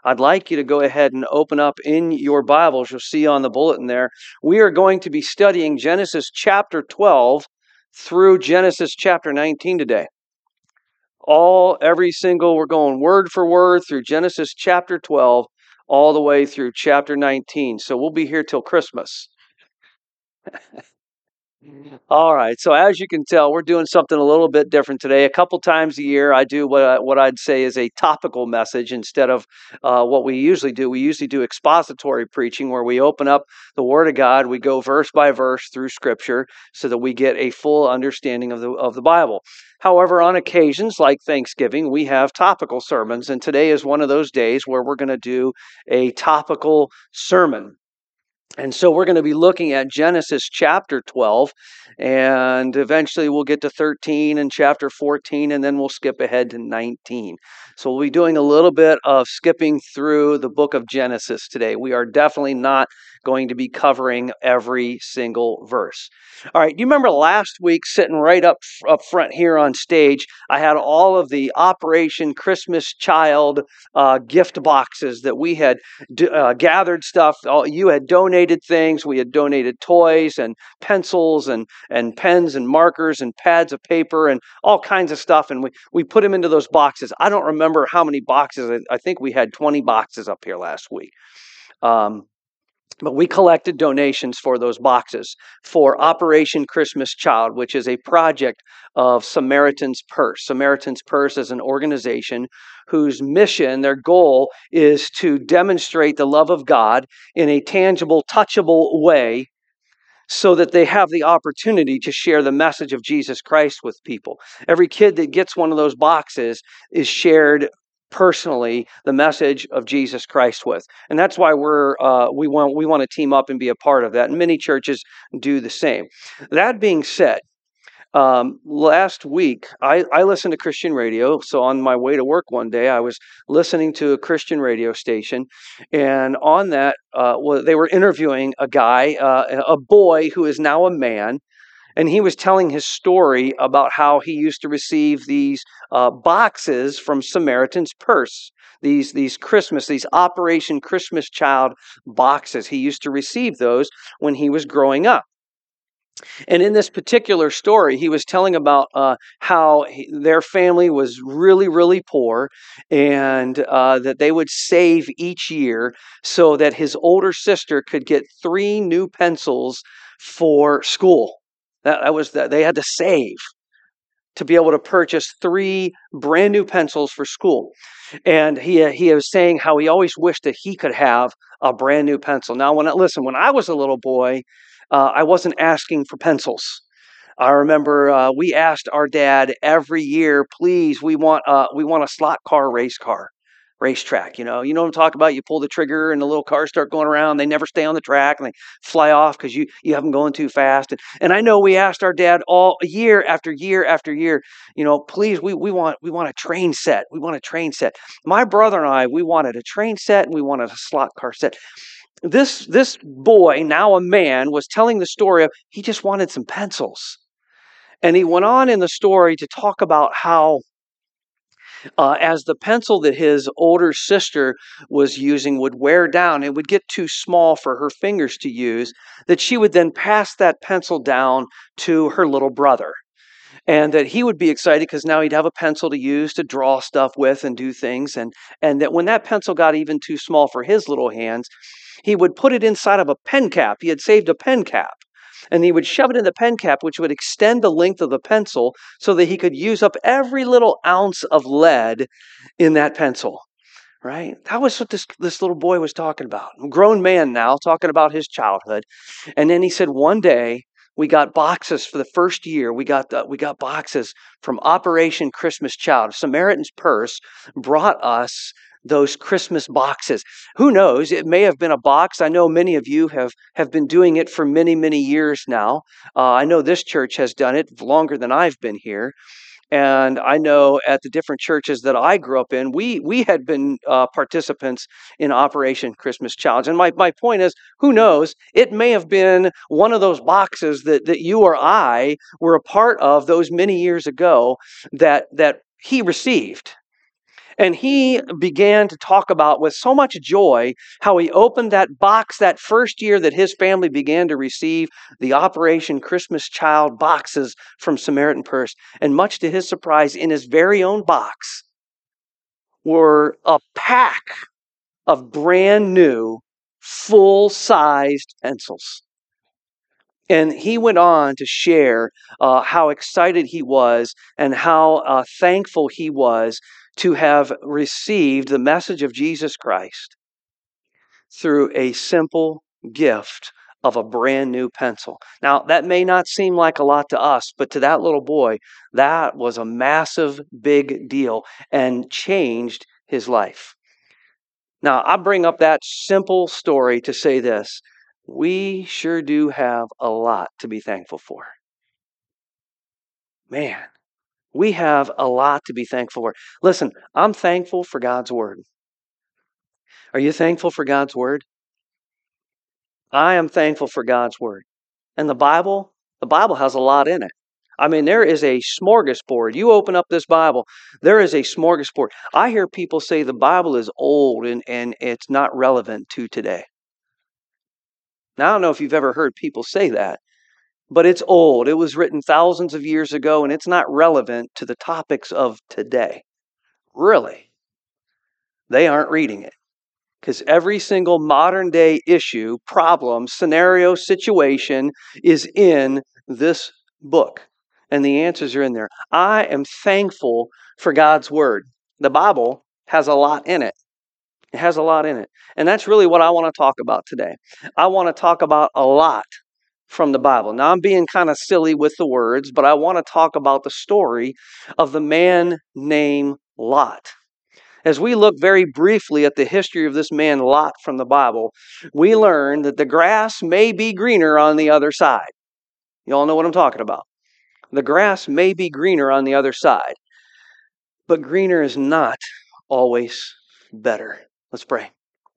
I'd like you to go ahead and open up in your Bibles. You'll see on the bulletin there. We are going to be studying Genesis chapter 12 through Genesis chapter 19 today. We're going word for word through Genesis chapter 12 all the way through chapter 19. So we'll be here till Christmas. All right, so as you can tell, we're doing something a little bit different today. A couple times a year, I do what I'd say is a topical message instead of what we usually do. We usually do expository preaching, where we open up the Word of God, we go verse by verse through Scripture, so that we get a full understanding of the Bible. However, on occasions like Thanksgiving, we have topical sermons, and today is one of those days where we're going to do a topical sermon. And so we're going to be looking at Genesis chapter 12, and eventually we'll get to 13 and chapter 14, and then we'll skip ahead to 19. So we'll be doing a little bit of skipping through the book of Genesis today. We are definitely not going to be covering every single verse. All right, do you remember last week, sitting right up front here on stage, I had all of the Operation Christmas Child gift boxes that we had gathered stuff. You had donated things. We had donated toys and pencils and pens and markers and pads of paper and all kinds of stuff, and we put them into those boxes. I don't remember how many boxes. I think we had 20 boxes up here last week. But we collected donations for those boxes for Operation Christmas Child, which is a project of Samaritan's Purse. Samaritan's Purse is an organization whose mission, their goal, is to demonstrate the love of God in a tangible, touchable way, so that they have the opportunity to share the message of Jesus Christ with people. Every kid that gets one of those boxes is shared personally the message of Jesus Christ with, and that's why we want to team up and be a part of that. And many churches do the same. That being said, last week I listened to Christian radio. So on my way to work one day, I was listening to a Christian radio station, and on that, they were interviewing a guy, a boy who is now a man. And he was telling his story about how he used to receive these boxes from Samaritan's Purse. These Operation Christmas Child boxes. He used to receive those when he was growing up. And in this particular story, he was telling about how their family was really, really poor, and that they would save each year so that his older sister could get 3 new pencils for school. That was that they had to save to be able to purchase 3 brand new pencils for school. And he was saying how he always wished that he could have a brand new pencil. Now, when I was a little boy, I wasn't asking for pencils. I remember we asked our dad every year, please, we want a slot car racetrack. You know what I'm talking about? You pull the trigger and the little cars start going around. They never stay on the track and they fly off because you have them going too fast. And I know we asked our dad all year after year after year, please, we want a train set. We want a train set. My brother and I, we wanted a train set and we wanted a slot car set. This boy, now a man, was telling the story of he just wanted some pencils. And he went on in the story to talk about how as the pencil that his older sister was using would wear down, it would get too small for her fingers to use, that she would then pass that pencil down to her little brother. And that he would be excited because now he'd have a pencil to use to draw stuff with and do things. And that when that pencil got even too small for his little hands, he would put it inside of a pen cap. He had saved a pen cap. And he would shove it in the pen cap, which would extend the length of the pencil so that he could use up every little ounce of lead in that pencil. Right? That was what this little boy was talking about. A grown man now, talking about his childhood. And then he said, one day, we got boxes for the first year. We got boxes from Operation Christmas Child. Samaritan's Purse brought us those Christmas boxes. Who knows? It may have been a box. I know many of you have been doing it for many, many years now. I know this church has done it longer than I've been here. And I know at the different churches that I grew up in, we had been participants in Operation Christmas Child. And my point is, who knows? It may have been one of those boxes that you or I were a part of those many years ago that he received. And he began to talk about with so much joy how he opened that box that first year that his family began to receive the Operation Christmas Child boxes from Samaritan Purse. And much to his surprise, in his very own box were a pack of brand new, full-sized pencils. And he went on to share how excited he was and how thankful he was to have received the message of Jesus Christ through a simple gift of a brand new pencil. Now, that may not seem like a lot to us, but to that little boy, that was a massive, big deal and changed his life. Now, I bring up that simple story to say this. We sure do have a lot to be thankful for. Man, we have a lot to be thankful for. Listen, I'm thankful for God's Word. Are you thankful for God's Word? I am thankful for God's Word. And the Bible has a lot in it. I mean, there is a smorgasbord. You open up this Bible, there is a smorgasbord. I hear people say the Bible is old and it's not relevant to today. Now, I don't know if you've ever heard people say that, but it's old. It was written thousands of years ago, and it's not relevant to the topics of today. Really? They aren't reading it. Because every single modern day issue, problem, scenario, situation is in this book. And the answers are in there. I am thankful for God's Word. The Bible has a lot in it. It has a lot in it. And that's really what I want to talk about today. I want to talk about a lot from the Bible. Now, I'm being kind of silly with the words, but I want to talk about the story of the man named Lot. As we look very briefly at the history of this man Lot from the Bible, we learn that the grass may be greener on the other side. You all know what I'm talking about. The grass may be greener on the other side, but greener is not always better. Let's pray.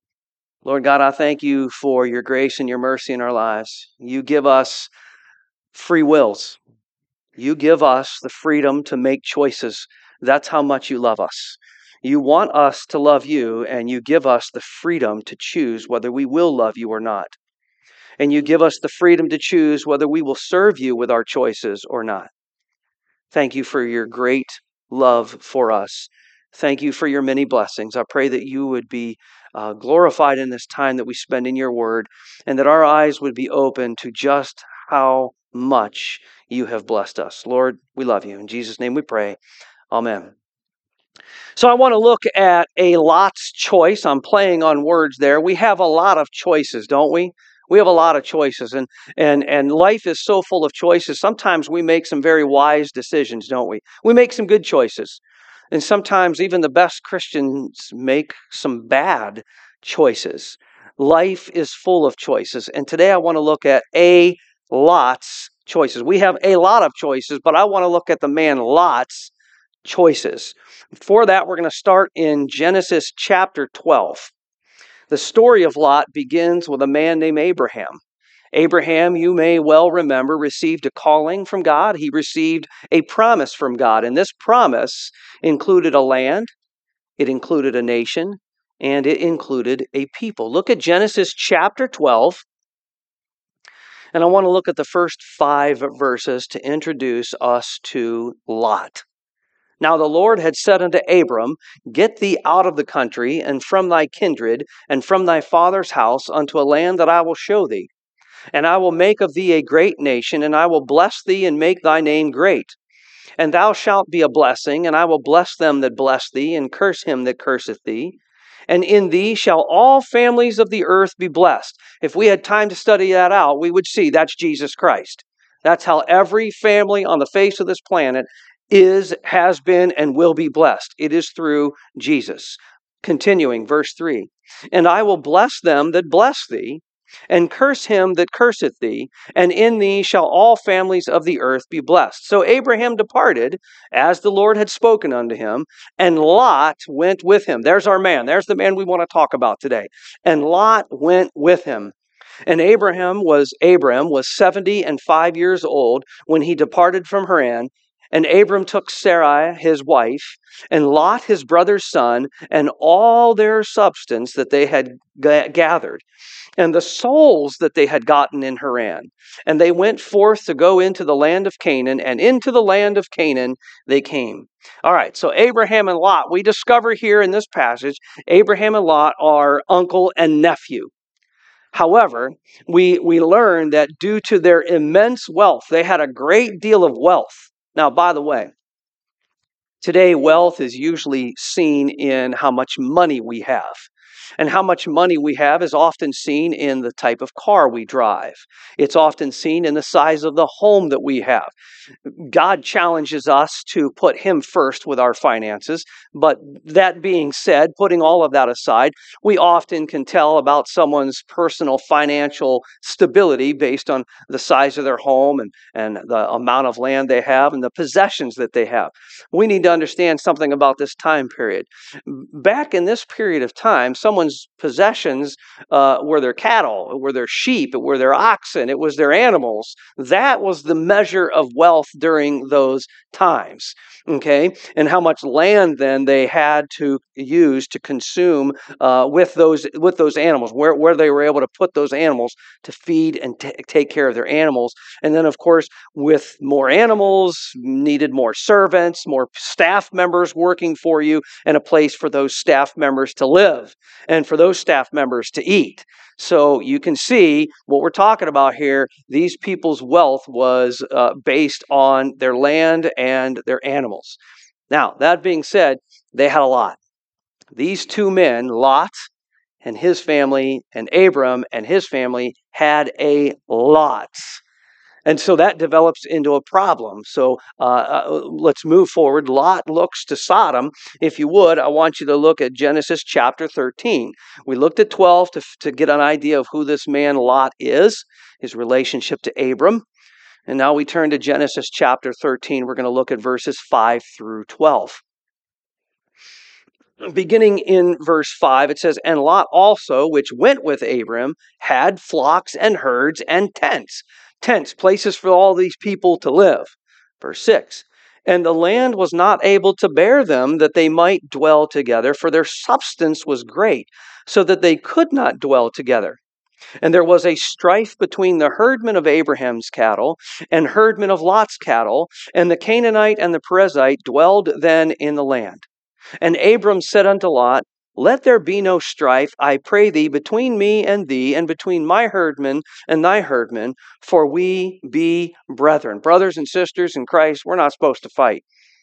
Lord God, I thank you for your grace and your mercy in our lives. You give us free wills. You give us the freedom to make choices. That's how much you love us. You want us to love you, and you give us the freedom to choose whether we will love you or not. And you give us the freedom to choose whether we will serve you with our choices or not. Thank you for your great love for us. Thank you for your many blessings. I pray that you would be glorified in this time that we spend in your word, and that our eyes would be open to just how much you have blessed us. Lord, we love you. In Jesus' name we pray. Amen. So I want to look at a Lot's choice. I'm playing on words there. We have a lot of choices, don't we? We have a lot of choices, and life is so full of choices. Sometimes we make some very wise decisions, don't we? We make some good choices. And sometimes even the best Christians make some bad choices. Life is full of choices. And today I want to look at a Lot's choices. We have a lot of choices, but I want to look at the man Lot's choices. For that, we're going to start in Genesis chapter 12. The story of Lot begins with a man named Abraham. Abraham, you may well remember, received a calling from God. He received a promise from God, and this promise included a land, it included a nation, and it included a people. Look at Genesis chapter 12, and I want to look at the first 5 verses to introduce us to Lot. Now the Lord had said unto Abram, Get thee out of the country, and from thy kindred, and from thy father's house, unto a land that I will show thee. And I will make of thee a great nation, and I will bless thee, and make thy name great. And thou shalt be a blessing, and I will bless them that bless thee, and curse him that curseth thee. And in thee shall all families of the earth be blessed. If we had time to study that out, we would see that's Jesus Christ. That's how every family on the face of this planet is, has been, and will be blessed. It is through Jesus. Continuing, verse 3. And I will bless them that bless thee, and curse him that curseth thee, and in thee shall all families of the earth be blessed. So Abraham departed, as the Lord had spoken unto him, and Lot went with him. There's our man. There's the man we want to talk about today. And Lot went with him. And Abram was 75 years old when he departed from Haran, And Abram took Sarai, his wife, and Lot, his brother's son, and all their substance that they had gathered, and the souls that they had gotten in Haran. And they went forth to go into the land of Canaan, and into the land of Canaan they came. All right, so Abraham and Lot, we discover here in this passage, Abraham and Lot are uncle and nephew. However, we learn that due to their immense wealth, they had a great deal of wealth. Now, by the way, today wealth is usually seen in how much money we have. And how much money we have is often seen in the type of car we drive. It's often seen in the size of the home that we have. God challenges us to put Him first with our finances. But that being said, putting all of that aside, we often can tell about someone's personal financial stability based on the size of their home and the amount of land they have and the possessions that they have. We need to understand something about this time period. Back in this period of time, someone's possessions were their cattle, were their sheep, it were their oxen, it was their animals. That was the measure of wealth during those times. Okay, and how much land then they had to use to consume with those animals, where they were able to put those animals to feed and take care of their animals. And then, of course, with more animals, needed more servants, more staff members working for you, and a place for those staff members to live and for those staff members to eat. So you can see what we're talking about here. These people's wealth was based on their land and their animals. Now, that being said, they had a lot. These two men, Lot and his family, and Abram and his family, had a lot. And so that develops into a problem. So let's move forward. Lot looks to Sodom. If you would, I want you to look at Genesis chapter 13. We looked at 12 to get an idea of who this man Lot is, his relationship to Abram. And now we turn to Genesis chapter 13. We're going to look at verses 5 through 12. Beginning in verse 5, it says, "And Lot also, which went with Abram, had flocks and herds and tents." Tents, places for all these people to live. Verse 6, "And the land was not able to bear them, that they might dwell together, for their substance was great, so that they could not dwell together. And there was a strife between the herdmen of Abraham's cattle and herdmen of Lot's cattle, and the Canaanite and the Perizzite dwelled then in the land. And Abram said unto Lot, Let there be no strife, I pray thee, between me and thee, and between my herdmen and thy herdmen, for we be brethren." Brothers and sisters in Christ, we're not supposed to fight.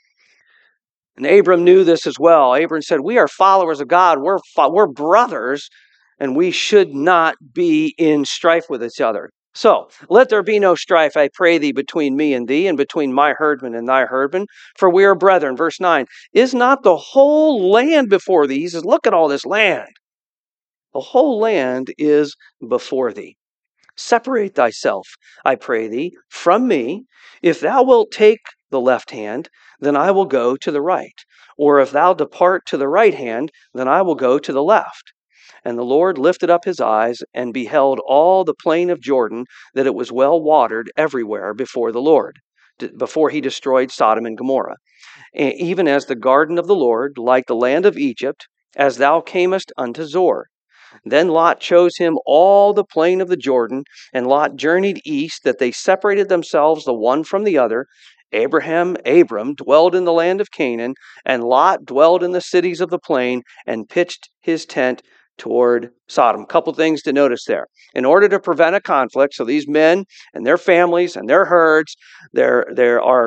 And Abram knew this as well. Abram said, we are followers of God, we're brothers, and we should not be in strife with each other. So, let there be no strife, I pray thee, between me and thee, and between my herdmen and thy herdmen, for we are brethren. Verse 9, "Is not the whole land before thee?" He says, look at all this land. The whole land is before thee. "Separate thyself, I pray thee, from me. If thou wilt take the left hand, then I will go to the right. Or if thou depart to the right hand, then I will go to the left. And the Lord lifted up his eyes and beheld all the plain of Jordan, that it was well watered everywhere before the Lord, before he destroyed Sodom and Gomorrah. Even as the garden of the Lord, like the land of Egypt, as thou camest unto Zor. Then Lot chose him all the plain of the Jordan, and Lot journeyed east, that they separated themselves the one from the other. Abram dwelled in the land of Canaan, and Lot dwelled in the cities of the plain, and pitched his tent toward Sodom." A couple things to notice there. In order to prevent a conflict, so these men and their families and their herds, there are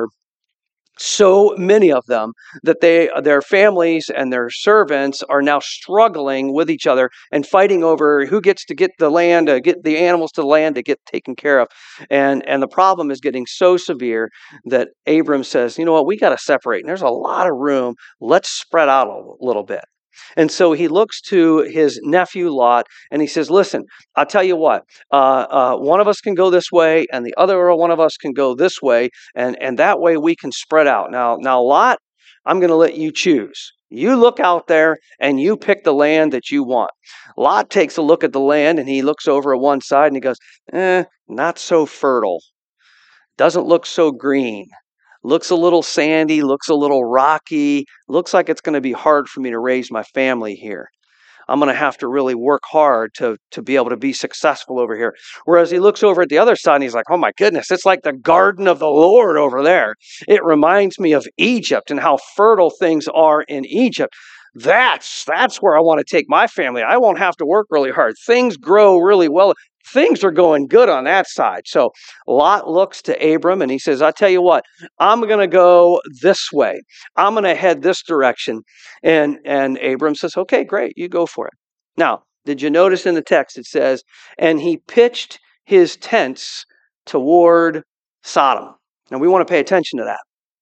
so many of them that their families and their servants are now struggling with each other and fighting over who gets to get the land, get the animals to the land to get taken care of. And the problem is getting so severe that Abram says, you know what, we got to separate. And there's a lot of room. Let's spread out a little bit. And so he looks to his nephew Lot and he says, listen, I'll tell you what, one of us can go this way and the other one of us can go this way. And that way we can spread out. Now, Lot, I'm going to let you choose. You look out there and you pick the land that you want. Lot takes a look at the land and he looks over at one side and he goes, not so fertile. Doesn't look so green. Looks a little sandy, looks a little rocky, looks like it's going to be hard for me to raise my family here. I'm going to have to really work hard to be able to be successful over here. Whereas he looks over at the other side and he's like, oh my goodness, it's like the garden of the Lord over there. It reminds me of Egypt and how fertile things are in Egypt. That's where I want to take my family. I won't have to work really hard. Things grow really well. Things are going good on that side. So Lot looks to Abram and he says, I tell you what, I'm going to go this way. I'm going to head this direction. And Abram says, okay, great, you go for it. Now, did you notice in the text it says, and he pitched his tents toward Sodom. Now, we want to pay attention to that.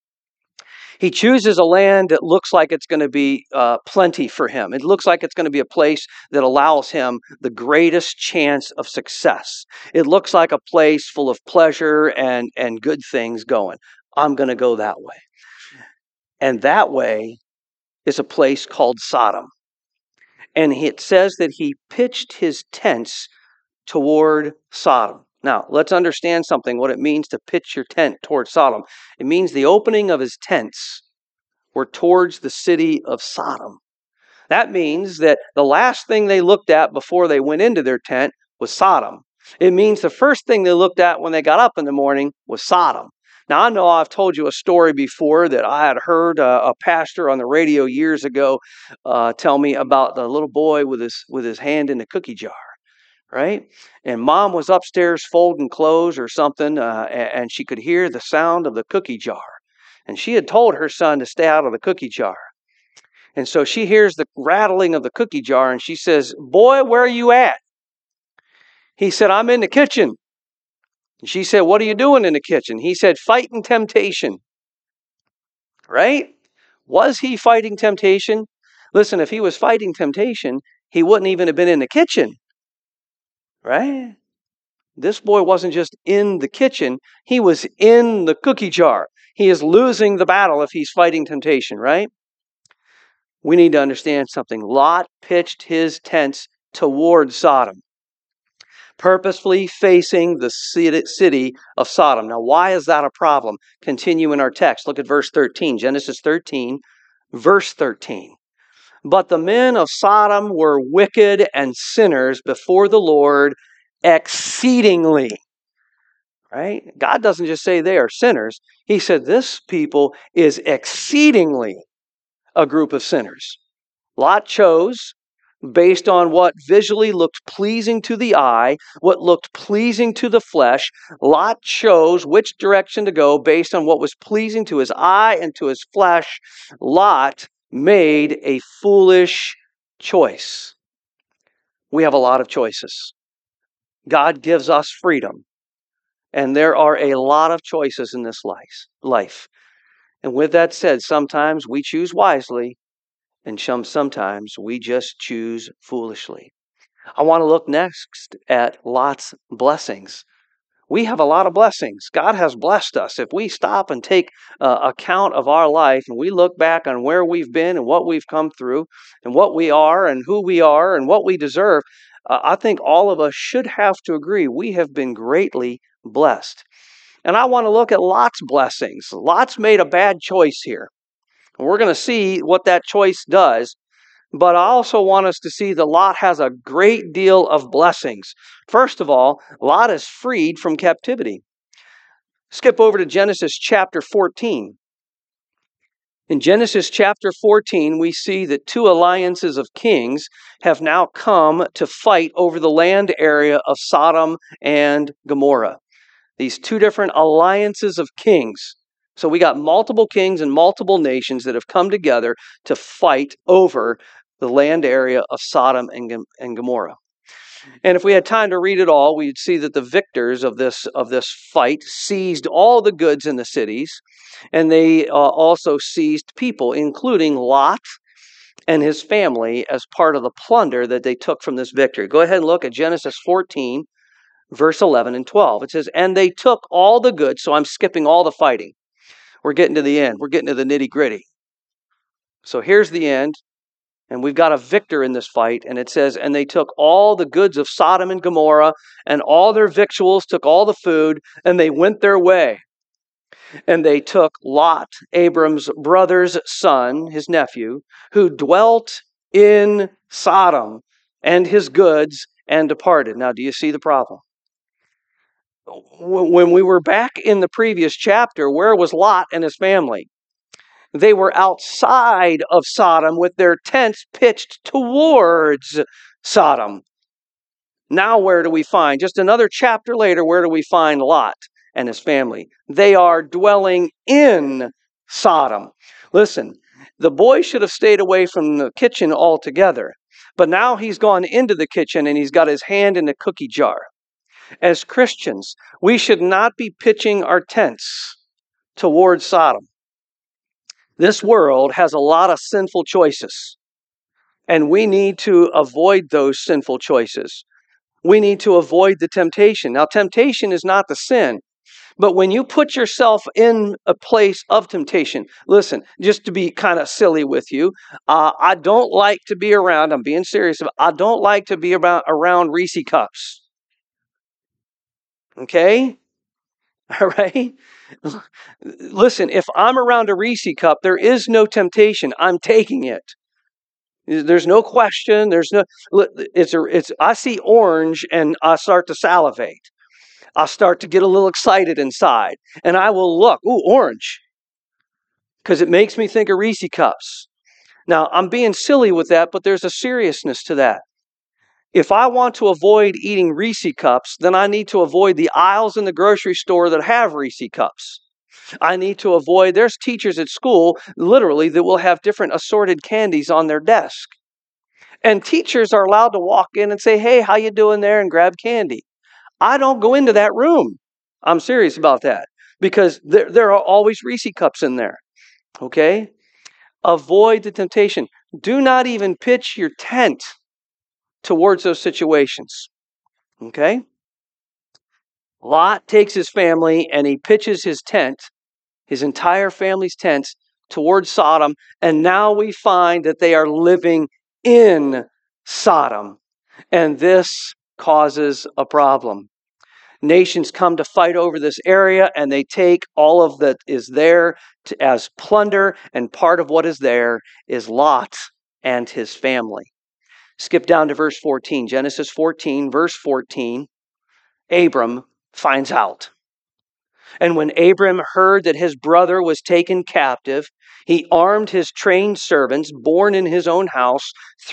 He chooses a land that looks like it's going to be plenty for him. It looks like it's going to be a place that allows him the greatest chance of success. It looks like a place full of pleasure and good things going. I'm going to go that way. And that way is a place called Sodom. And it says that he pitched his tents toward Sodom. Now, let's understand something, what it means to pitch your tent toward Sodom. It means the opening of his tents were towards the city of Sodom. That means that the last thing they looked at before they went into their tent was Sodom. It means the first thing they looked at when they got up in the morning was Sodom. Now, I know I've told you a story before that I had heard a pastor on the radio years ago tell me about the little boy with his hand in a cookie jar. Right? And mom was upstairs folding clothes or something, and she could hear the sound of the cookie jar. And she had told her son to stay out of the cookie jar. And so she hears the rattling of the cookie jar, and she says, boy, where are you at? He said, I'm in the kitchen. And she said, what are you doing in the kitchen? He said, fighting temptation. Right? Was he fighting temptation? Listen, if he was fighting temptation, he wouldn't even have been in the kitchen. Right? This boy wasn't just in the kitchen, he was in the cookie jar. He is losing the battle if he's fighting temptation, right? We need to understand something. Lot pitched his tents toward Sodom, purposefully facing the city of Sodom. Now, why is that a problem? Continue in our text. Look at verse 13, Genesis 13, verse 13. But the men of Sodom were wicked and sinners before the Lord exceedingly. Right? God doesn't just say they are sinners. He said this people is exceedingly a group of sinners. Lot chose based on what visually looked pleasing to the eye, what looked pleasing to the flesh. Lot chose which direction to go based on what was pleasing to his eye and to his flesh. Lot made a foolish choice. We have a lot of choices. God gives us freedom. And there are a lot of choices in this life. And with that said, sometimes we choose wisely, and sometimes we just choose foolishly. I want to look next at Lot's blessings. We have a lot of blessings. God has blessed us. If we stop and take account of our life and we look back on where we've been and what we've come through and what we are and who we are and what we deserve, I think all of us should have to agree we have been greatly blessed. And I want to look at Lot's blessings. Lot's made a bad choice here. We're going to see what that choice does. But I also want us to see that Lot has a great deal of blessings. First of all, Lot is freed from captivity. Skip over to Genesis chapter 14. In Genesis chapter 14, we see that two alliances of kings have now come to fight over the land area of Sodom and Gomorrah. These two different alliances of kings. So we got multiple kings and multiple nations that have come together to fight over the land area of Sodom and Gomorrah. And if we had time to read it all, we'd see that the victors of this fight seized all the goods in the cities, and they also seized people, including Lot and his family, as part of the plunder that they took from this victory. Go ahead and look at Genesis 14, verse 11 and 12. It says, and they took all the goods. So I'm skipping all the fighting. We're getting to the end. We're getting to the nitty-gritty. So here's the end. And we've got a victor in this fight. And it says, and they took all the goods of Sodom and Gomorrah and all their victuals, took all the food, and they went their way. And they took Lot, Abram's brother's son, his nephew, who dwelt in Sodom, and his goods, and departed. Now, do you see the problem? When we were back in the previous chapter, where was Lot and his family? They were outside of Sodom with their tents pitched towards Sodom. Now where do we find, just another chapter later, where do we find Lot and his family? They are dwelling in Sodom. Listen, the boy should have stayed away from the kitchen altogether, but now he's gone into the kitchen and he's got his hand in the cookie jar. As Christians, we should not be pitching our tents towards Sodom. This world has a lot of sinful choices, and we need to avoid those sinful choices. We need to avoid the temptation. Now, temptation is not the sin, but when you put yourself in a place of temptation, listen, just to be kind of silly with you, I don't like to be around, I'm being serious, I don't like to be around Reese cups. Okay? All right? Listen, if I'm around a Reese cup, there is no temptation. I'm taking it. There's no question. I see orange and I start to salivate. I start to get a little excited inside. And I will look, ooh, orange. Because it makes me think of Reese cups. Now, I'm being silly with that, but there's a seriousness to that. If I want to avoid eating Reese cups, then I need to avoid the aisles in the grocery store that have Reese cups. I need to avoid, there's teachers at school, literally, that will have different assorted candies on their desk. And teachers are allowed to walk in and say, hey, how you doing there? And grab candy. I don't go into that room. I'm serious about that. Because there are always Reese cups in there. Okay? Avoid the temptation. Do not even pitch your tent towards those situations. Okay? Lot takes his family and he pitches his tent, his entire family's tent, towards Sodom. And now we find that they are living in Sodom. And this causes a problem. Nations come to fight over this area and they take all of that is there as plunder, and part of what is there is Lot and his family. Skip down to verse 14. Genesis 14, verse 14. Abram finds out. And when Abram heard that his brother was taken captive, he armed his trained servants, born in his own house,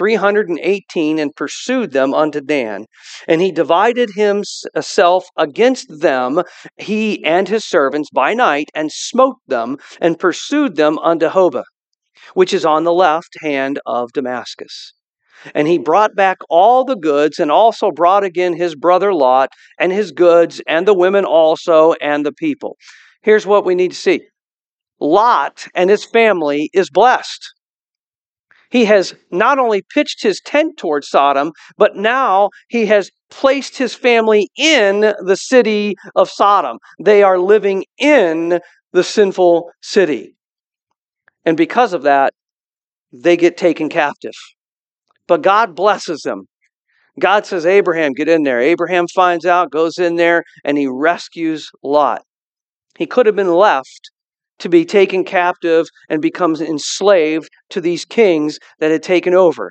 318, and pursued them unto Dan. And he divided himself against them, he and his servants, by night, and smote them, and pursued them unto Hobah, which is on the left hand of Damascus. And he brought back all the goods, and also brought again his brother Lot, and his goods, and the women also, and the people. Here's what we need to see. Lot and his family is blessed. He has not only pitched his tent towards Sodom, but now he has placed his family in the city of Sodom. They are living in the sinful city. And because of that, they get taken captive. But God blesses them. God says, Abraham, get in there. Abraham finds out, goes in there, and he rescues Lot. He could have been left to be taken captive and becomes enslaved to these kings that had taken over.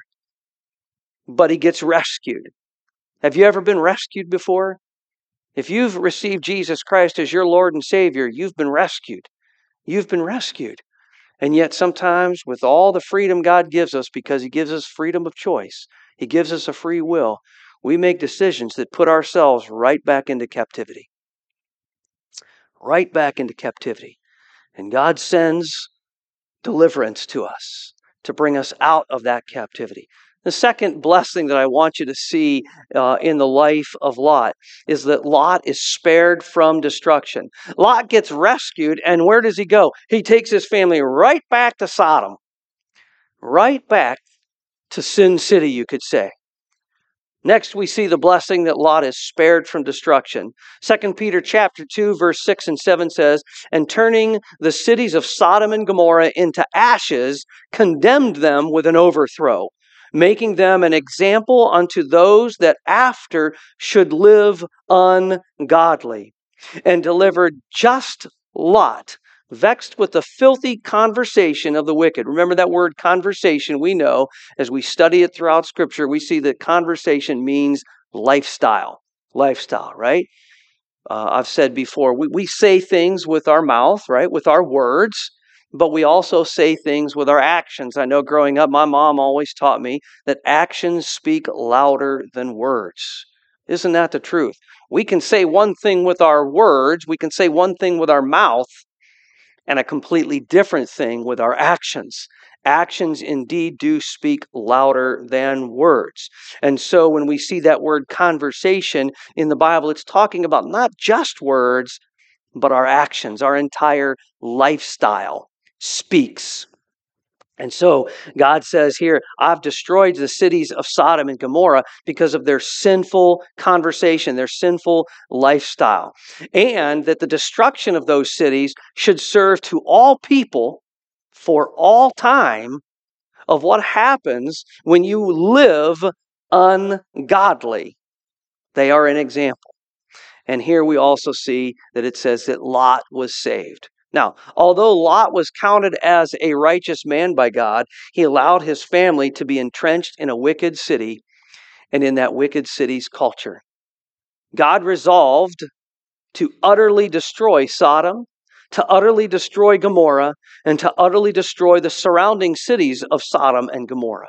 But he gets rescued. Have you ever been rescued before? If you've received Jesus Christ as your Lord and Savior, you've been rescued. You've been rescued. And yet sometimes with all the freedom God gives us, because He gives us freedom of choice, He gives us a free will, we make decisions that put ourselves right back into captivity. Right back into captivity. And God sends deliverance to us to bring us out of that captivity. The second blessing that I want you to see in the life of Lot is that Lot is spared from destruction. Lot gets rescued, and where does he go? He takes his family right back to Sodom. Right back to Sin City, you could say. Next, we see the blessing that Lot is spared from destruction. 2 Peter chapter 2, verse 6 and 7 says, and turning the cities of Sodom and Gomorrah into ashes, condemned them with an overthrow, making them an example unto those that after should live ungodly, and delivered just Lot, vexed with the filthy conversation of the wicked. Remember that word conversation, we know, as we study it throughout Scripture, we see that conversation means lifestyle. Lifestyle, right? I've said before, we say things with our mouth, right? With our words, but we also say things with our actions. I know growing up, my mom always taught me that actions speak louder than words. Isn't that the truth? We can say one thing with our words, we can say one thing with our mouth, and a completely different thing with our actions. Actions indeed do speak louder than words. And so when we see that word conversation in the Bible, it's talking about not just words, but our actions. Our entire lifestyle speaks. And so God says here, I've destroyed the cities of Sodom and Gomorrah because of their sinful conversation, their sinful lifestyle. And that the destruction of those cities should serve to all people for all time of what happens when you live ungodly. They are an example. And here we also see that it says that Lot was saved. Now, although Lot was counted as a righteous man by God, he allowed his family to be entrenched in a wicked city and in that wicked city's culture. God resolved to utterly destroy Sodom, to utterly destroy Gomorrah, and to utterly destroy the surrounding cities of Sodom and Gomorrah.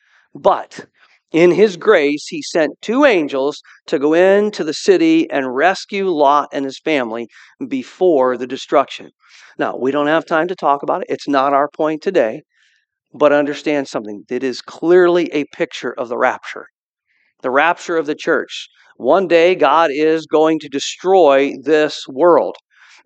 But in his grace, he sent two angels to go into the city and rescue Lot and his family before the destruction. Now, we don't have time to talk about it. It's not our point today. But understand something. It is clearly a picture of the rapture of the church. One day, God is going to destroy this world.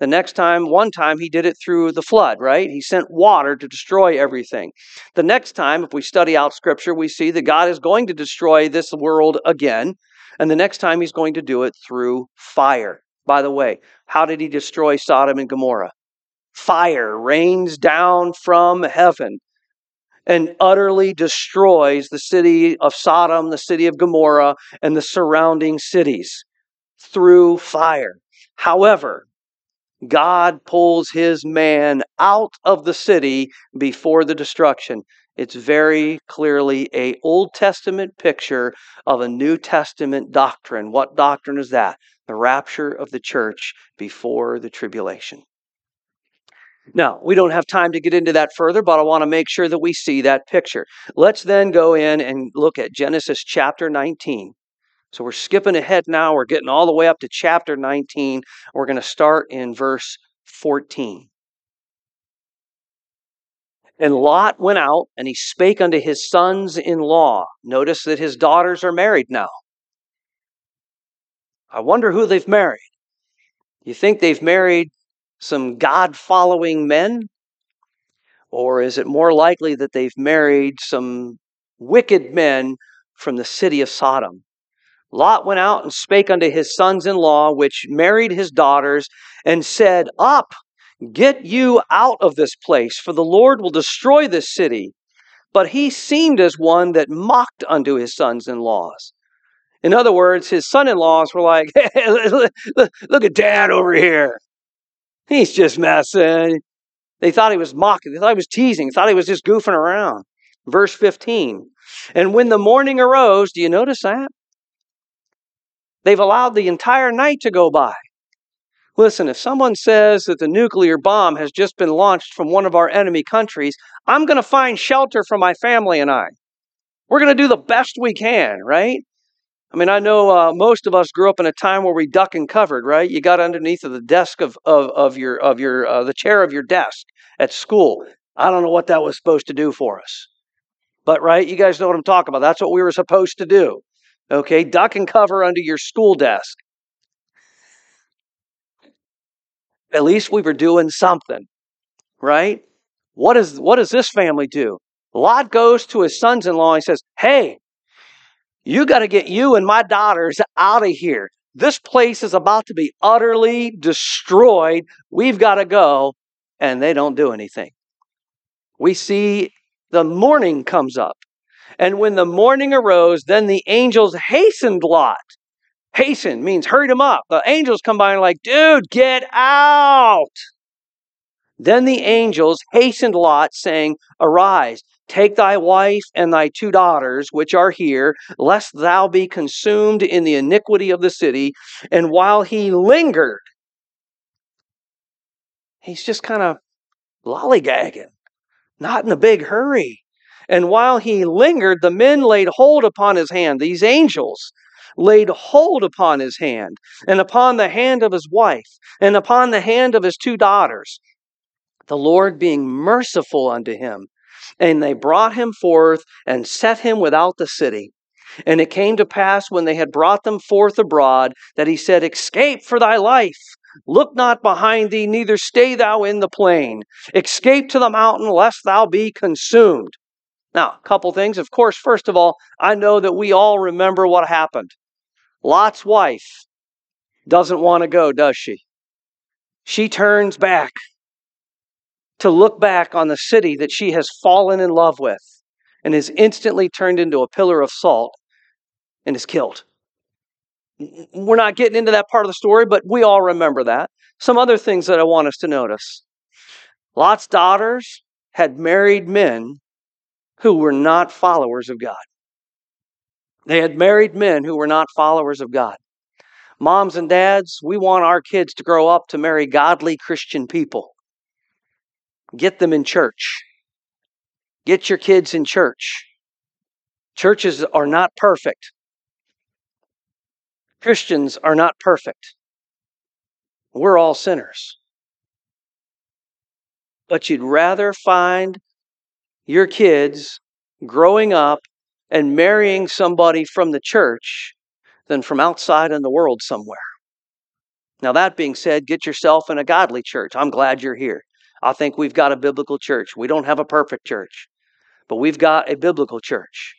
One time he did it through the flood, right? He sent water to destroy everything. The next time, if we study out Scripture, we see that God is going to destroy this world again. And the next time he's going to do it through fire. By the way, how did he destroy Sodom and Gomorrah? Fire rains down from heaven and utterly destroys the city of Sodom, the city of Gomorrah, and the surrounding cities through fire. However, God pulls his man out of the city before the destruction. It's very clearly an Old Testament picture of a New Testament doctrine. What doctrine is that? The rapture of the church before the tribulation. Now, we don't have time to get into that further, but I want to make sure that we see that picture. Let's then go in and look at Genesis chapter 19. So we're skipping ahead now. We're getting all the way up to chapter 19. We're going to start in verse 14. And Lot went out, and he spake unto his sons-in-law. Notice that his daughters are married now. I wonder who they've married. You think they've married some God-following men? Or is it more likely that they've married some wicked men from the city of Sodom? Lot went out and spake unto his sons-in-law, which married his daughters, and said, Up, get you out of this place, for the Lord will destroy this city. But he seemed as one that mocked unto his sons-in-laws. In other words, his son-in-laws were like, hey, look at Dad over here. He's just messing. They thought he was mocking. They thought he was teasing. They thought he was just goofing around. Verse 15. And when the morning arose, do you notice that? They've allowed the entire night to go by. Listen, if someone says that the nuclear bomb has just been launched from one of our enemy countries, I'm going to find shelter for my family and I. We're going to do the best we can, right? I mean, I know most of us grew up in a time where we duck and covered, right? You got underneath of the desk of the chair of your desk at school. I don't know what that was supposed to do for us, but right, you guys know what I'm talking about. That's what we were supposed to do. Okay, duck and cover under your school desk. At least we were doing something, right? What does this family do? Lot goes to his sons-in-law and says, hey, you got to get you and my daughters out of here. This place is about to be utterly destroyed. We've got to go. And they don't do anything. We see the morning comes up. And when the morning arose, then the angels hastened Lot. Hasten means hurried him up. The angels come by and like, dude, get out. Then the angels hastened Lot, saying, Arise, take thy wife and thy 2 daughters, which are here, lest thou be consumed in the iniquity of the city. And while he lingered, he's just kind of lollygagging, not in a big hurry. And while he lingered, the men laid hold upon his hand. These angels laid hold upon his hand, and upon the hand of his wife, and upon the hand of his 2 daughters, the Lord being merciful unto him. And they brought him forth and set him without the city. And it came to pass, when they had brought them forth abroad, that he said, Escape for thy life. Look not behind thee, neither stay thou in the plain. Escape to the mountain, lest thou be consumed. Now, a couple things. Of course, first of all, I know that we all remember what happened. Lot's wife doesn't want to go, does she? She turns back to look back on the city that she has fallen in love with, and is instantly turned into a pillar of salt and is killed. We're not getting into that part of the story, but we all remember that. Some other things that I want us to notice. Lot's daughters had married men who were not followers of God. They had married men who were not followers of God. Moms and dads, we want our kids to grow up to marry godly Christian people. Get them in church. Get your kids in church. Churches are not perfect. Christians are not perfect. We're all sinners. But you'd rather find your kids growing up and marrying somebody from the church than from outside in the world somewhere. Now, that being said, get yourself in a godly church. I'm glad you're here. I think we've got a biblical church. We don't have a perfect church, but we've got a biblical church.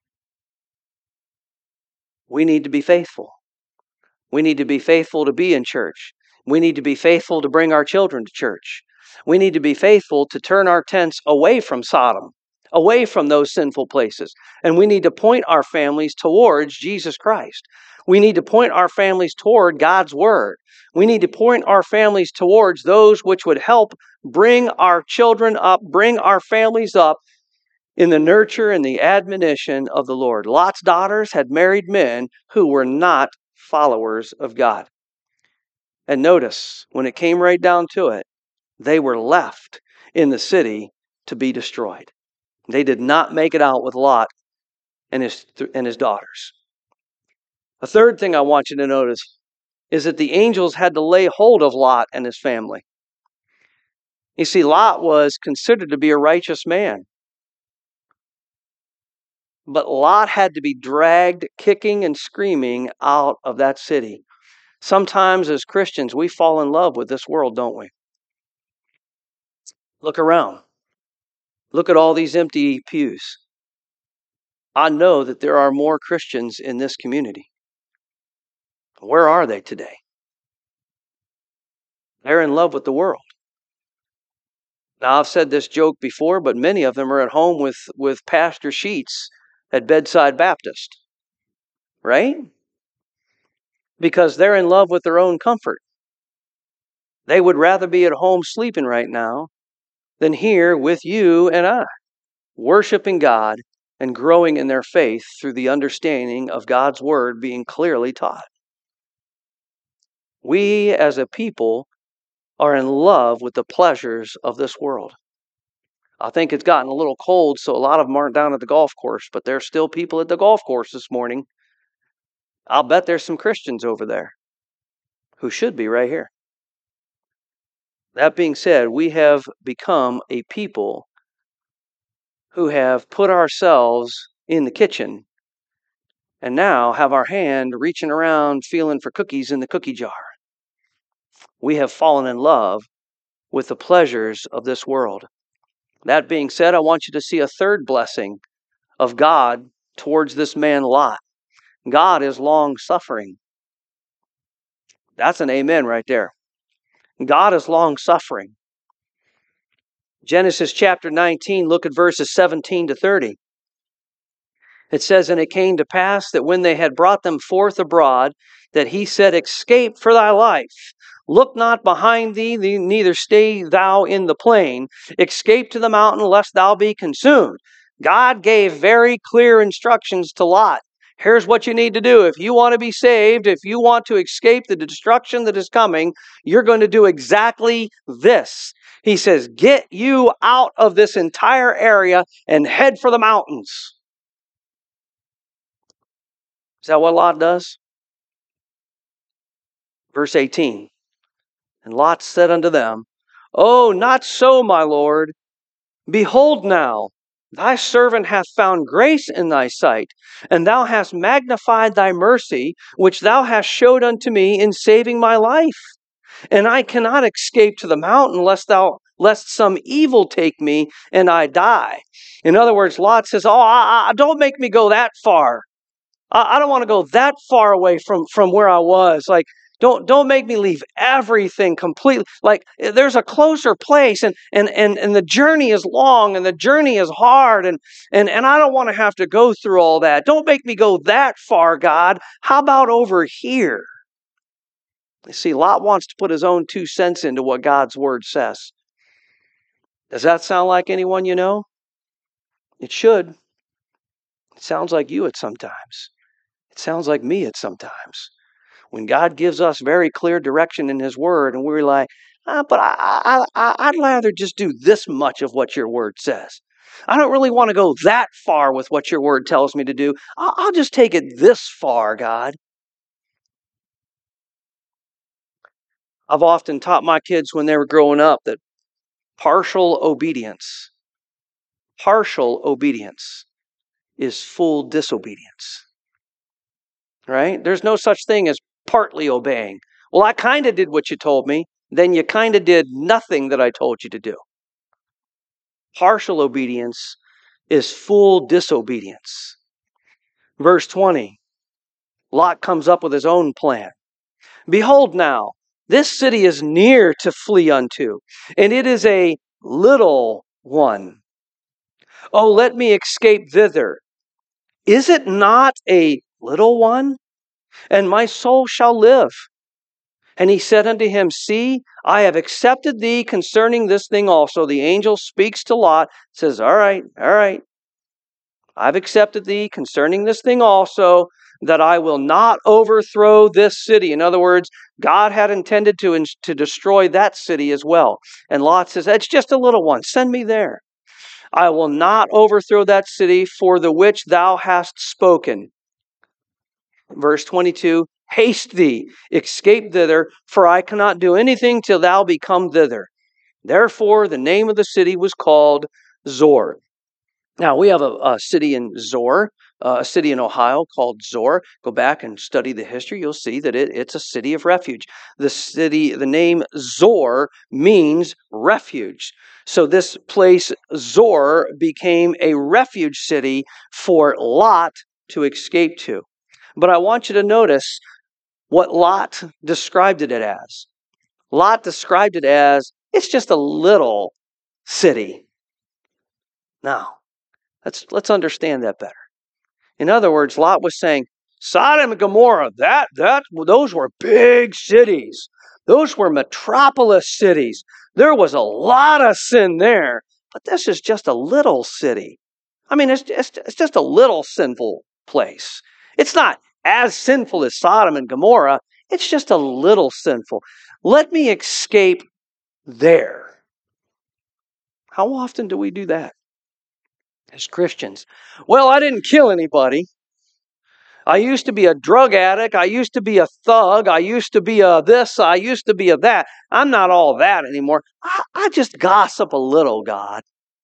We need to be faithful. We need to be faithful to be in church. We need to be faithful to bring our children to church. We need to be faithful to turn our tents away from Sodom, away from those sinful places. And we need to point our families towards Jesus Christ. We need to point our families toward God's Word. We need to point our families towards those which would help bring our children up, bring our families up in the nurture and the admonition of the Lord. Lot's daughters had married men who were not followers of God. And notice, when it came right down to it, they were left in the city to be destroyed. They did not make it out with Lot and his daughters. A third thing I want you to notice is that the angels had to lay hold of Lot and his family. You see, Lot was considered to be a righteous man. But Lot had to be dragged kicking and screaming out of that city. Sometimes as Christians, we fall in love with this world, don't we? Look around. Look at all these empty pews. I know that there are more Christians in this community. Where are they today? They're in love with the world. Now, I've said this joke before, but many of them are at home with Pastor Sheets at Bedside Baptist. Right? Because they're in love with their own comfort. They would rather be at home sleeping right now than here with you and I, worshiping God and growing in their faith through the understanding of God's Word being clearly taught. We as a people are in love with the pleasures of this world. I think it's gotten a little cold, so a lot of them aren't down at the golf course, but there's still people at the golf course this morning. I'll bet there's some Christians over there who should be right here. That being said, we have become a people who have put ourselves in the kitchen and now have our hand reaching around feeling for cookies in the cookie jar. We have fallen in love with the pleasures of this world. That being said, I want you to see a third blessing of God towards this man Lot. God is long-suffering. That's an amen right there. God is long-suffering. Genesis chapter 19, look at verses 17 to 30. It says, And it came to pass that when they had brought them forth abroad, that he said, Escape for thy life. Look not behind thee, neither stay thou in the plain. Escape to the mountain, lest thou be consumed. God gave very clear instructions to Lot. Here's what you need to do. If you want to be saved, if you want to escape the destruction that is coming, you're going to do exactly this. He says, get you out of this entire area and head for the mountains. Is that what Lot does? Verse 18. And Lot said unto them, Oh, not so, my lord. Behold now, thy servant hath found grace in thy sight, and thou hast magnified thy mercy, which thou hast showed unto me in saving my life. And I cannot escape to the mountain lest some evil take me and I die. In other words, Lot says, don't make me go that far. I don't want to go that far away from where I was. Like, don't make me leave everything completely. Like, there's a closer place, and the journey is long, and the journey is hard, and I don't want to have to go through all that. Don't make me go that far, God. How about over here? You see, Lot wants to put his own 2 cents into what God's word says. Does that sound like anyone you know? It should. It sounds like you at sometimes. It sounds like me at sometimes. When God gives us very clear direction in His Word, and we're like, but I'd rather just do this much of what your Word says. I don't really want to go that far with what your Word tells me to do. I'll just take it this far, God. I've often taught my kids when they were growing up that partial obedience is full disobedience. Right? There's no such thing as partly obeying. Well, I kind of did what you told me. Then you kind of did nothing that I told you to do. Partial obedience is full disobedience. Verse 20, Lot comes up with his own plan. Behold now, this city is near to flee unto, and it is a little one. Oh, let me escape thither. Is it not a little one? And my soul shall live. And he said unto him, See, I have accepted thee concerning this thing also. The angel speaks to Lot, says, All right. I've accepted thee concerning this thing also, that I will not overthrow this city. In other words, God had intended to destroy that city as well. And Lot says, It's just a little one. Send me there. I will not overthrow that city for the which thou hast spoken. Verse 22, Haste thee, escape thither, for I cannot do anything till thou be come thither. Therefore, the name of the city was called Zor. Now, we have a city in Zor, a city in Ohio called Zor. Go back and study the history. You'll see that it's a city of refuge. The name Zor means refuge. So this place, Zor, became a refuge city for Lot to escape to. But I want you to notice what Lot described it as. Lot described it as, it's just a little city. Now, let's understand that better. In other words, Lot was saying, Sodom and Gomorrah, those were big cities. Those were metropolis cities. There was a lot of sin there, but this is just a little city. I mean, it's just a little sinful place. It's not as sinful as Sodom and Gomorrah. It's just a little sinful. Let me escape there. How often do we do that as Christians? Well, I didn't kill anybody. I used to be a drug addict. I used to be a thug. I used to be a this. I used to be a that. I'm not all that anymore. I just gossip a little, God.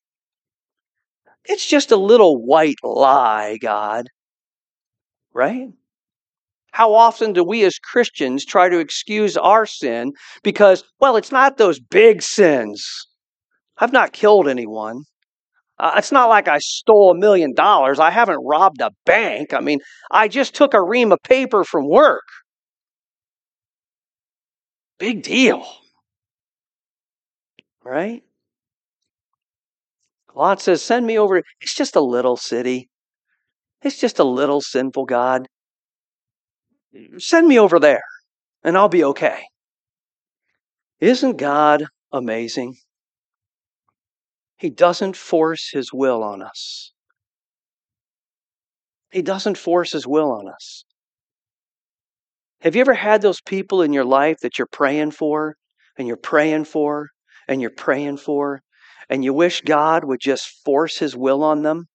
It's just a little white lie, God. Right? How often do we as Christians try to excuse our sin because, well, it's not those big sins. I've not killed anyone. It's not like I stole $1 million. I haven't robbed a bank. I mean, I just took a ream of paper from work. Big deal. Right? Lot says, send me over. It's just a little city. It's just a little sinful, God. Send me over there and I'll be okay. Isn't God amazing? He doesn't force His will on us. He doesn't force His will on us. Have you ever had those people in your life that you're praying for, and you're praying for, and you're praying for, and you wish God would just force His will on them?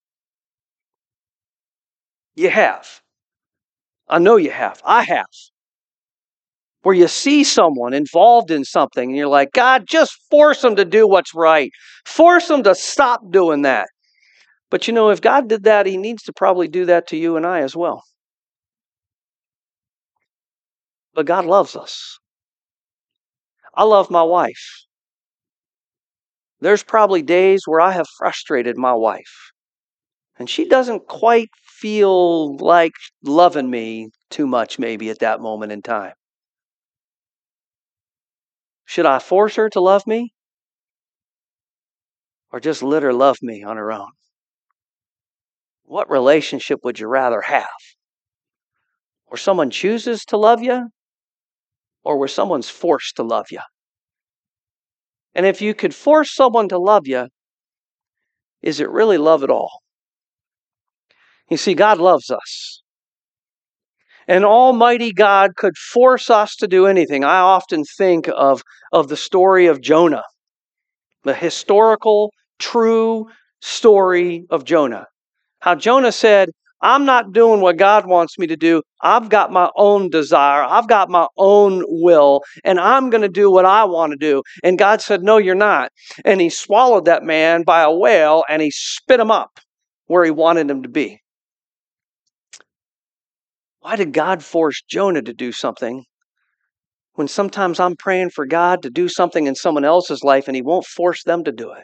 You have. I know you have. I have. Where you see someone involved in something and you're like, God, just force them to do what's right. Force them to stop doing that. But you know, if God did that, He needs to probably do that to you and I as well. But God loves us. I love my wife. There's probably days where I have frustrated my wife, and she doesn't quite feel like loving me too much maybe at that moment in time. Should I force her to love me? Or just let her love me on her own? What relationship would you rather have? Where someone chooses to love you, or where someone's forced to love you? And if you could force someone to love you, is it really love at all? You see, God loves us. And Almighty God could force us to do anything. I often think of the story of Jonah, the historical, true story of Jonah. How Jonah said, I'm not doing what God wants me to do. I've got my own desire. I've got my own will, and I'm going to do what I want to do. And God said, no, you're not. And He swallowed that man by a whale, and He spit him up where He wanted him to be. Why did God force Jonah to do something when sometimes I'm praying for God to do something in someone else's life and He won't force them to do it?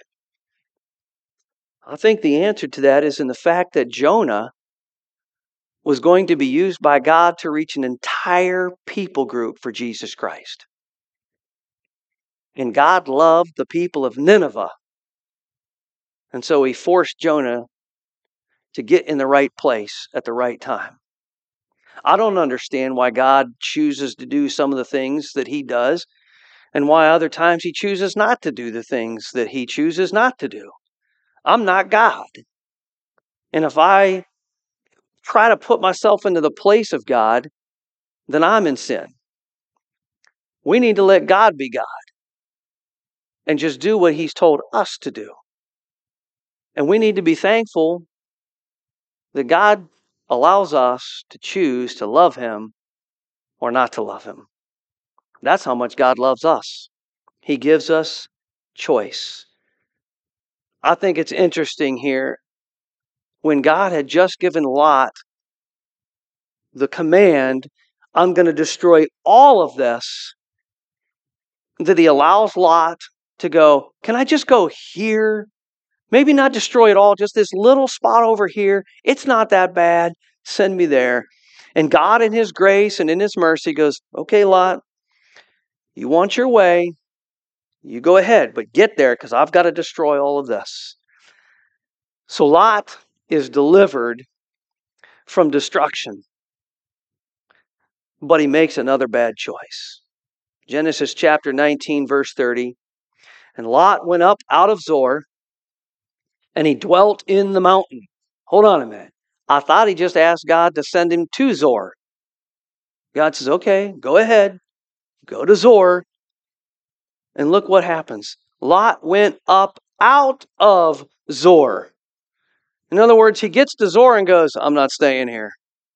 I think the answer to that is in the fact that Jonah was going to be used by God to reach an entire people group for Jesus Christ. And God loved the people of Nineveh. And so He forced Jonah to get in the right place at the right time. I don't understand why God chooses to do some of the things that He does, and why other times He chooses not to do the things that He chooses not to do. I'm not God. And if I try to put myself into the place of God, then I'm in sin. We need to let God be God and just do what He's told us to do. And we need to be thankful that God allows us to choose to love Him or not to love Him. That's how much God loves us. He gives us choice. I think it's interesting here, when God had just given Lot the command, I'm going to destroy all of this, that He allows Lot to go, can I just go here? Maybe not destroy it all, just this little spot over here. It's not that bad. Send me there. And God in His grace and in His mercy goes, okay, Lot, you want your way, you go ahead, but get there because I've got to destroy all of this. So Lot is delivered from destruction, but he makes another bad choice. Genesis chapter 19, verse 30. And Lot went up out of Zoar, and he dwelt in the mountain. Hold on a minute. I thought he just asked God to send him to Zoar. God says, okay, go ahead. Go to Zoar. And look what happens. Lot went up out of Zoar. In other words, he gets to Zoar and goes, I'm not staying here.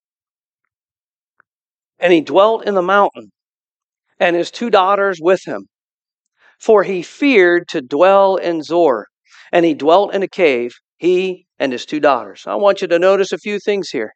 And he dwelt in the mountain, and his 2 daughters with him. For he feared to dwell in Zoar. And he dwelt in a cave, he and his 2 daughters. I want you to notice a few things here.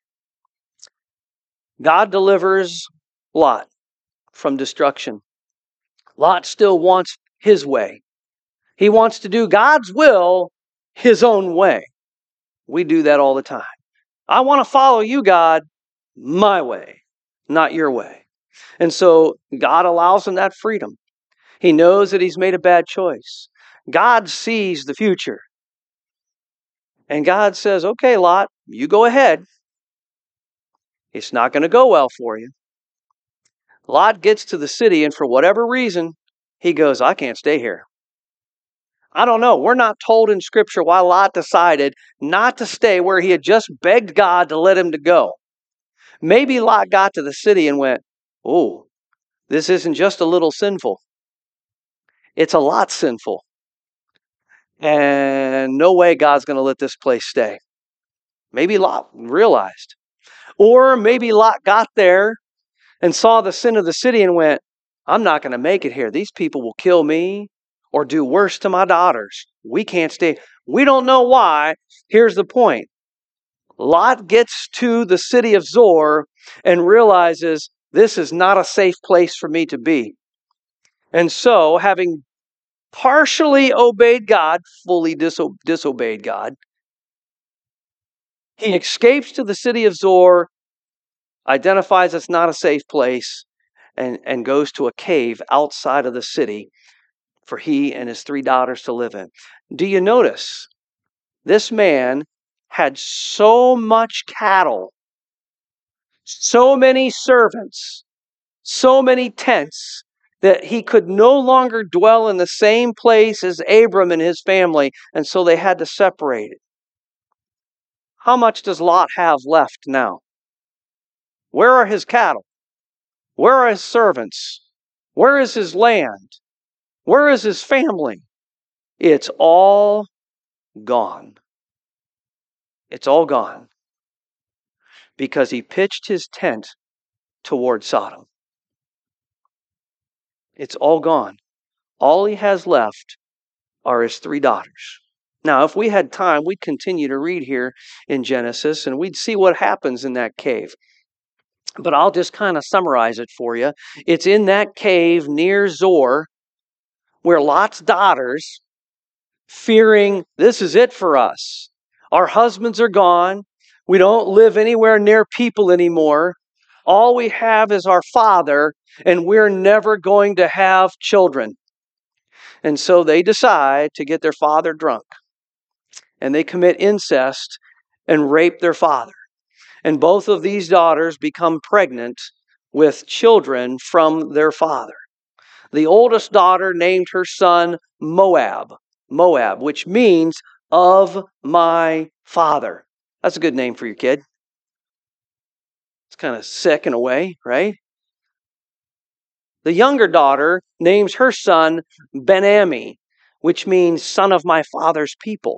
God delivers Lot from destruction. Lot still wants his way. He wants to do God's will his own way. We do that all the time. I want to follow you, God, my way, not your way. And so God allows him that freedom. He knows that he's made a bad choice. God sees the future. And God says, okay, Lot, you go ahead. It's not going to go well for you. Lot gets to the city, and for whatever reason, He goes, I can't stay here. I don't know. We're not told in Scripture why Lot decided not to stay where he had just begged God to let him to go. Maybe Lot got to the city and went, oh, this isn't just a little sinful. It's a lot sinful. And no way God's going to let this place stay. Maybe Lot realized. Or maybe Lot got there and saw the sin of the city and went, I'm not going to make it here. These people will kill me or do worse to my daughters. We can't stay. We don't know why. Here's the point. Lot gets to the city of Zoar and realizes this is not a safe place for me to be. And so, having partially obeyed God, fully disobeyed God, he escapes to the city of Zoar, identifies it's not a safe place, and goes to a cave outside of the city for he and his 3 daughters to live in. Do you notice? This man had so much cattle, so many servants, so many tents, that he could no longer dwell in the same place as Abram and his family, and so they had to separate it. How much does Lot have left now? Where are his cattle? Where are his servants? Where is his land? Where is his family? It's all gone. It's all gone. Because he pitched his tent toward Sodom. It's all gone. All he has left are his 3 daughters. Now, if we had time, we'd continue to read here in Genesis, and we'd see what happens in that cave. But I'll just kind of summarize it for you. It's in that cave near Zoar where Lot's daughters, fearing this is it for us. Our husbands are gone. We don't live anywhere near people anymore. All we have is our father, and we're never going to have children. And so they decide to get their father drunk. And they commit incest and rape their father. And both of these daughters become pregnant with children from their father. The oldest daughter named her son Moab, which means of my father. That's a good name for your kid. It's kind of sick in a way, right? The younger daughter names her son Ben-Ammi, which means son of my father's people.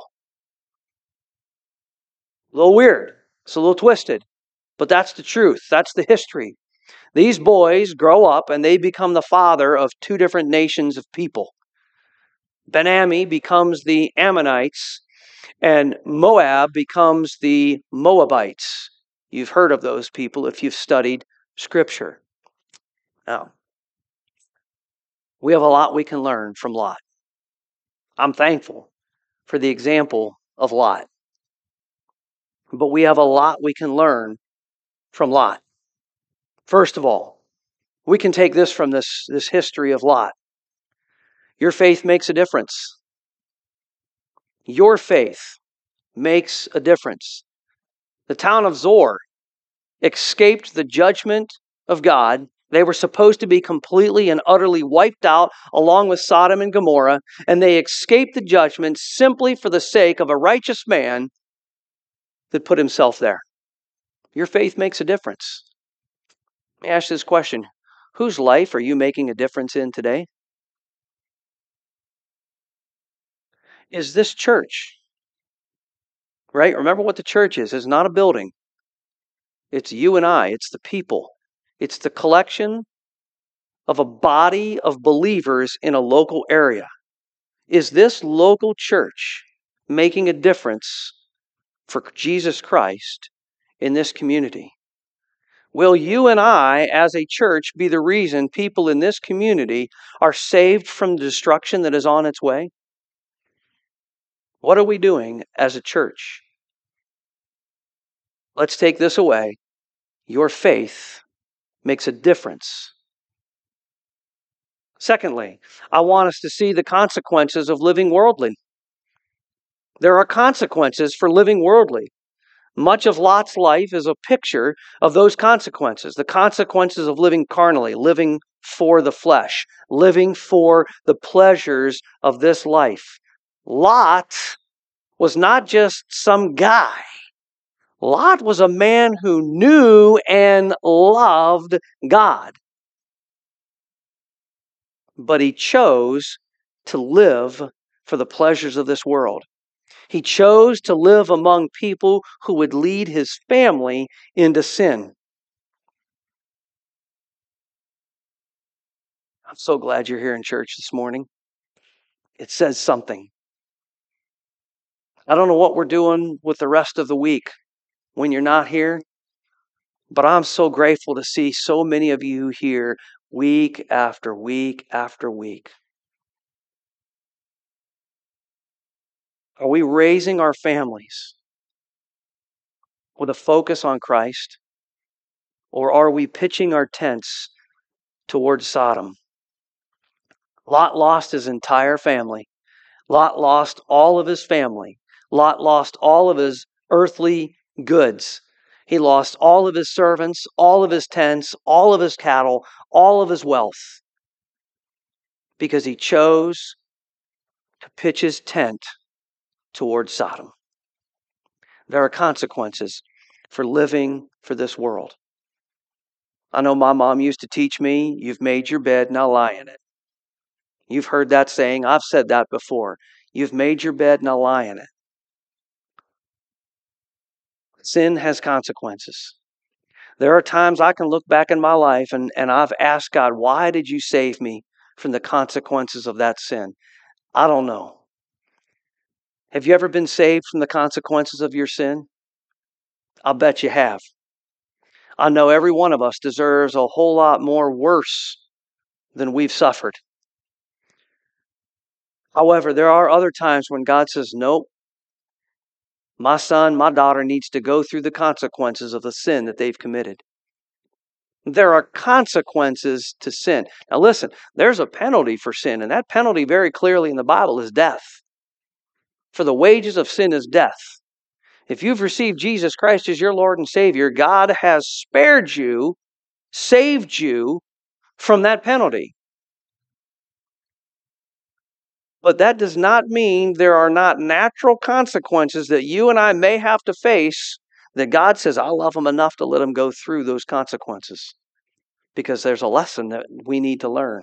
A little weird. It's a little twisted. But that's the truth. That's the history. These boys grow up and they become the father of 2 different nations of people. Ben-Ammi becomes the Ammonites, and Moab becomes the Moabites. You've heard of those people if you've studied Scripture. Now, we have a lot we can learn from Lot. I'm thankful for the example of Lot. But we have a lot we can learn from Lot. First of all, we can take this from this history of Lot. Your faith makes a difference. Your faith makes a difference. The town of Zoar escaped the judgment of God. They were supposed to be completely and utterly wiped out along with Sodom and Gomorrah, and they escaped the judgment simply for the sake of a righteous man that put himself there. Your faith makes a difference. Let me ask this question. Whose life are you making a difference in today? Is this church, right? Remember what the church is. It's not a building. It's you and I. It's the people. It's the collection of a body of believers in a local area. Is this local church making a difference for Jesus Christ in this community? Will you and I, as a church, be the reason people in this community are saved from the destruction that is on its way? What are we doing as a church? Let's take this away. Your faith makes a difference. Secondly, I want us to see the consequences of living worldly. There are consequences for living worldly. Much of Lot's life is a picture of those consequences. The consequences of living carnally, living for the flesh, living for the pleasures of this life. Lot was not just some guy. Lot was a man who knew and loved God. But he chose to live for the pleasures of this world. He chose to live among people who would lead his family into sin. I'm so glad you're here in church this morning. It says something. I don't know what we're doing with the rest of the week when you're not here, but I'm so grateful to see so many of you here week after week after week. Are we raising our families with a focus on Christ, or are we pitching our tents towards Sodom? Lot lost his entire family. Lot lost all of his family. Lot lost all of his earthly goods. He lost all of his servants, all of his tents, all of his cattle, all of his wealth, because he chose to pitch his tent towards Sodom. There are consequences for living for this world. I know my mom used to teach me, you've made your bed, now lie in it. You've heard that saying. I've said that before. You've made your bed, now lie in it. Sin has consequences. There are times I can look back in my life and I've asked God, why did you save me from the consequences of that sin? I don't know. Have you ever been saved from the consequences of your sin? I'll bet you have. I know every one of us deserves a whole lot more worse than we've suffered. However, there are other times when God says, nope, my son, my daughter needs to go through the consequences of the sin that they've committed. There are consequences to sin. Now listen, there's a penalty for sin, and that penalty very clearly in the Bible is death. For the wages of sin is death. If you've received Jesus Christ as your Lord and Savior, God has spared you, saved you from that penalty. But that does not mean there are not natural consequences that you and I may have to face that God says, I love them enough to let them go through those consequences. Because there's a lesson that we need to learn.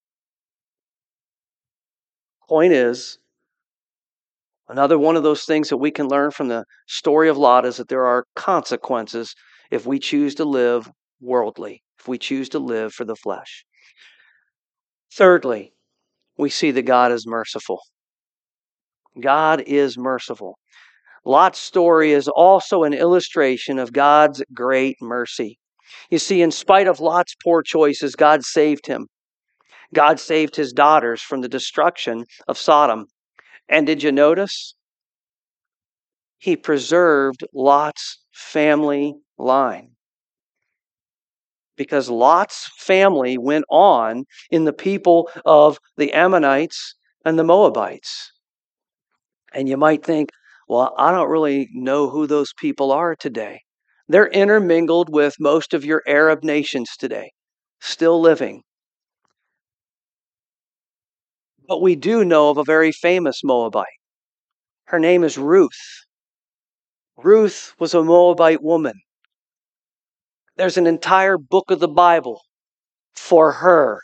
Point is, another one of those things that we can learn from the story of Lot is that there are consequences if we choose to live worldly, if we choose to live for the flesh. Thirdly, we see that God is merciful. God is merciful. Lot's story is also an illustration of God's great mercy. You see, in spite of Lot's poor choices, God saved him. God saved his daughters from the destruction of Sodom. And did you notice? He preserved Lot's family line. Because Lot's family went on in the people of the Ammonites and the Moabites. And you might think, well, I don't really know who those people are today. They're intermingled with most of your Arab nations today, still living. But we do know of a very famous Moabite. Her name is Ruth. Ruth was a Moabite woman. There's an entire book of the Bible for her.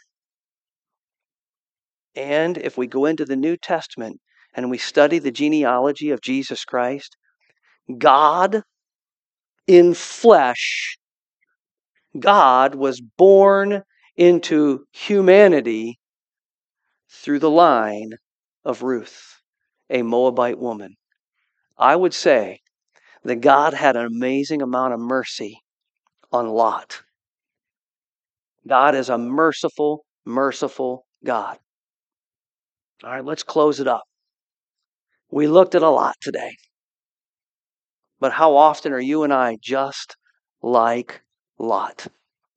And if we go into the New Testament and we study the genealogy of Jesus Christ, God in flesh, God was born into humanity through the line of Ruth, a Moabite woman. I would say that God had an amazing amount of mercy on Lot. God is a merciful, merciful God. All right, let's close it up. We looked at a lot today. But how often are you and I just like Lot?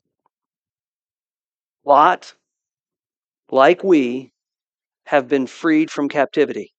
Lot, like we, have been freed from captivity.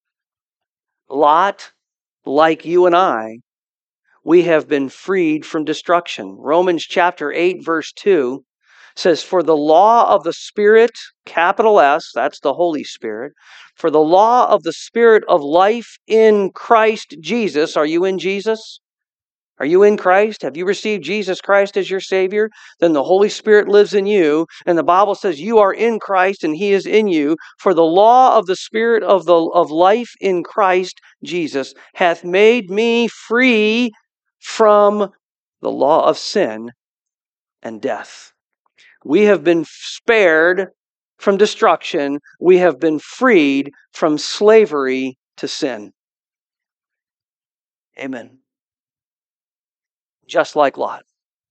Lot, like you and I, we have been freed from destruction. Romans chapter 8, verse 2 says, for the law of the Spirit, capital S, that's the Holy Spirit, for the law of the Spirit of life in Christ Jesus. Are you in Jesus? Are you in Christ? Have you received Jesus Christ as your Savior? Then the Holy Spirit lives in you, and the Bible says you are in Christ and He is in you. For the law of the Spirit of life in Christ Jesus hath made me free from the law of sin and death. We have been spared from destruction. We have been freed from slavery to sin. Amen. Just like Lot.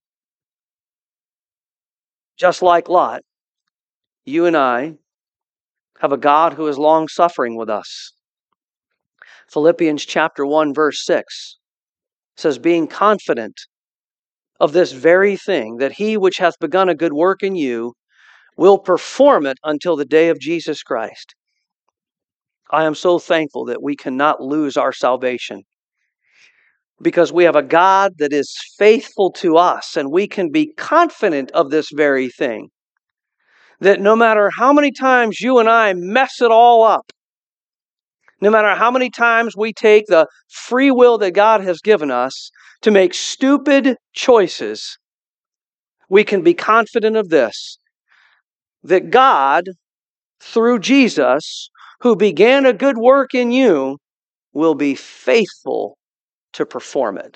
Just like Lot, you and I have a God who is long-suffering with us. Philippians chapter 1, verse 6 says, being confident of this very thing, that He which hath begun a good work in you will perform it until the day of Jesus Christ. I am so thankful that we cannot lose our salvation, because we have a God that is faithful to us, and we can be confident of this very thing, that no matter how many times you and I mess it all up, no matter how many times we take the free will that God has given us to make stupid choices, we can be confident of this, that God, through Jesus, who began a good work in you, will be faithful to perform it.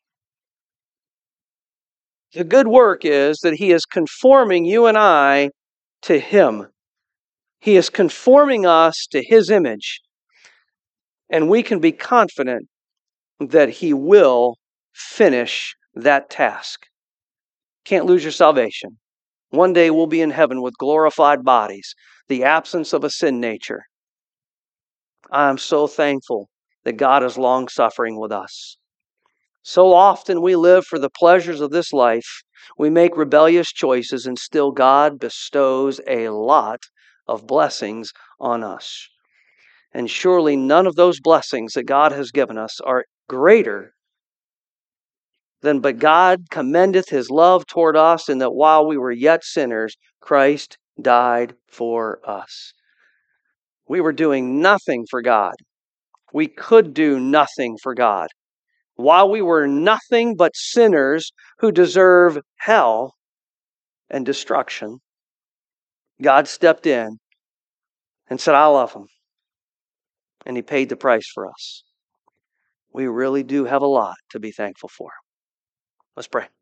The good work is that He is conforming you and I to Him. He is conforming us to His image. And we can be confident that He will finish that task. Can't lose your salvation. One day we'll be in heaven with glorified bodies, the absence of a sin nature. I'm so thankful that God is long-suffering with us. So often we live for the pleasures of this life. We make rebellious choices, and still God bestows a lot of blessings on us. And surely none of those blessings that God has given us are greater than, but God commendeth His love toward us, in that while we were yet sinners, Christ died for us. We were doing nothing for God. We could do nothing for God. While we were nothing but sinners who deserve hell and destruction, God stepped in and said, I love them. And He paid the price for us. We really do have a lot to be thankful for. Let's pray.